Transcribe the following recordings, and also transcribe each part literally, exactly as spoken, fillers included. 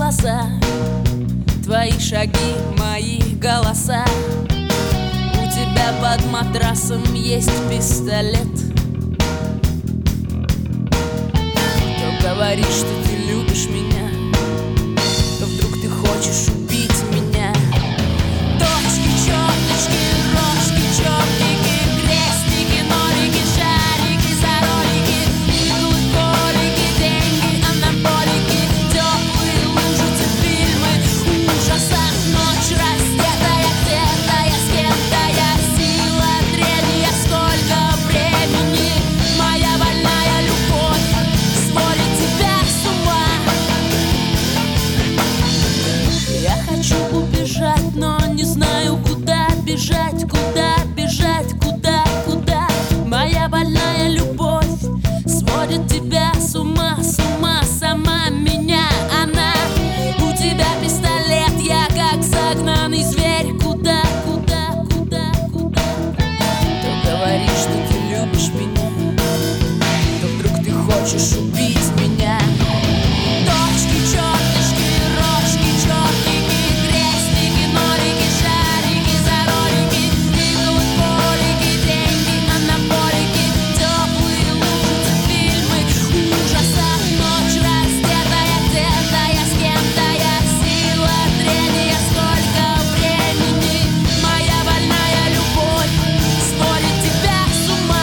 глаза, твои шаги, мои голоса. У тебя под матрасом есть пистолет. То говоришь, что ты любишь меня, то вдруг ты хочешь убить меня. Точки, черточки, рожки, чертики, крестики, нолики, шарики, заролики, идут колики, деньги, анаболики, теплые лужицы, фильмы ужаса, ночь раздетая, где-то я с кем-то, я сила трения, сколько времени, моя больная любовь сводит тебя с ума. Я хочу убежать, но не знаю, куда бежать, куда бежать, куда, куда. Моя больная любовь сводит тебя с ума, с ума, сама меня она. У тебя пистолет, я как загнанный зверь. Куда, куда, куда, куда? То говоришь, что ты любишь меня, то вдруг ты хочешь убить меня. Точки, черточки, рожки, чертики, крестики, нолики, шарики, заролики, идут колики, деньги, анаболики, теплые лужицы, фильмы ужаса, ночь раздетая, где-то я с кем-то, я сила трения, сколько времени, моя больная любовь сводит тебя с ума.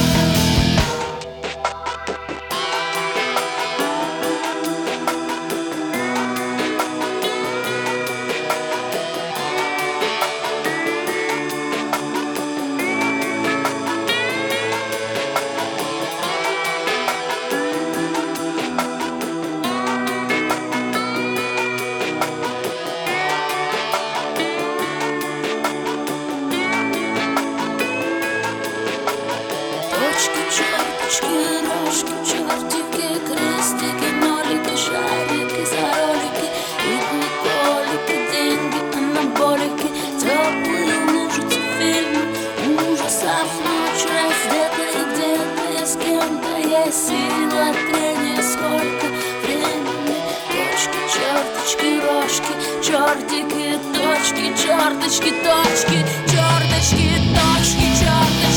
Точки, черточки, рожки, чертики, крестики, нолики, шарики, заролики, идут колики, деньги, анаболики, теплые лужицы, фильмы ужасов, ночь раздетая, где-то я с кем-то, я сила трения, сколько времени. Точки, черточки, рожки, чертики, точки, черточки, точки, черточки, точки, черточки.